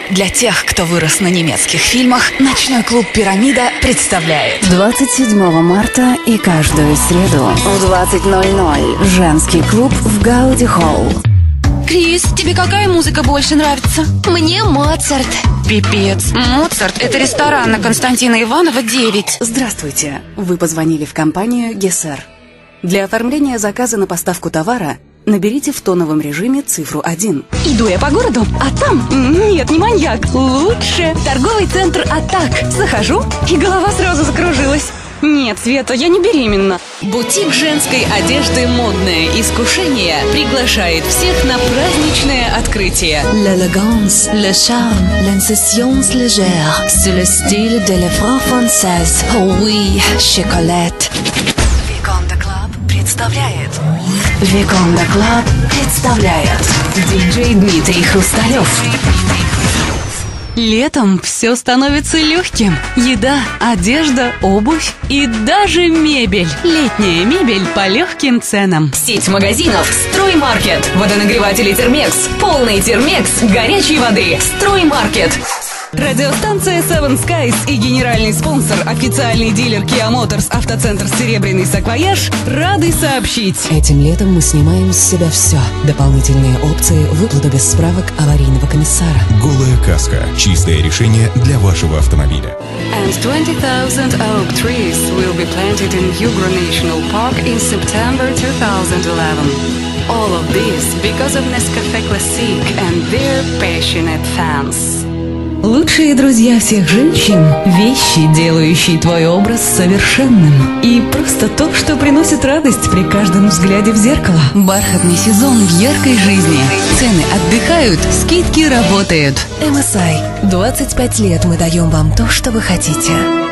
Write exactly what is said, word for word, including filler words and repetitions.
Для тех, кто вырос на немецких фильмах, ночной клуб «Пирамида» представляет двадцать седьмого марта и каждую среду в двадцать ноль ноль женский клуб в Гауди Холл. Крис, тебе какая музыка больше нравится? Мне Моцарт. Пипец, Моцарт — это ресторан на Константина Иванова, девять. Здравствуйте, вы позвонили в компанию Гессер. Для оформления заказа на поставку товара наберите в тоновом режиме цифру один. Иду я по городу, а там... Нет, не маньяк, лучше. Торговый центр «Атак». Захожу, и голова сразу закружилась. Нет, Света, я не беременна. Бутик женской одежды «Модное искушение» приглашает всех на праздничное открытие. L'élégance, le charme, l'insouciance légère, c'est le style de la France française. Oh oui, chocolat. Виконда Клаб представляет. Виконда Клаб представляет. Диджей Дмитрий Хрусталев. Летом все становится легким. Еда, одежда, обувь и даже мебель. Летняя мебель по легким ценам. Сеть магазинов «Строймаркет». Водонагреватели «Термекс». Полный «Термекс» горячей воды. «Строймаркет». Радиостанция Seven Skies и генеральный спонсор, официальный дилер Kia Motors, автоцентр «Серебряный Саквояж» рады сообщить. Этим летом мы снимаем с себя все. Дополнительные опции, выплата без справок аварийного комиссара. Голая каска. Чистое решение для вашего автомобиля. And twenty thousand oak trees will be planted in Hugo National Park in September two thousand eleven. All of this because of Nescafe Classic and their passionate fans. Лучшие друзья всех женщин – вещи, делающие твой образ совершенным. И просто то, что приносит радость при каждом взгляде в зеркало. Бархатный сезон в яркой жизни. Цены отдыхают, скидки работают. эм эс ай. двадцать пять лет мы даем вам то, что вы хотите.